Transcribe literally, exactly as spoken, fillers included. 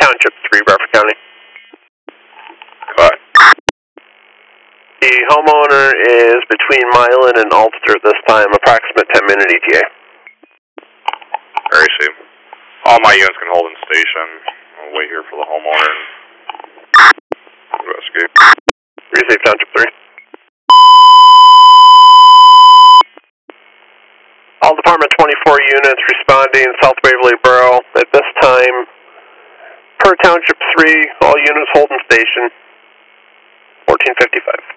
Township three, Bradford County. Cut. The homeowner is between Milan and Ulster at this time, approximate ten minute E T A. Very safe. All my units can hold in station. I'll wait here for the homeowner. Investigate. Very safe, Township three. All Department twenty-four units responding South Waverly Borough. At this time, per Township three, all units holding station. fourteen fifty-five.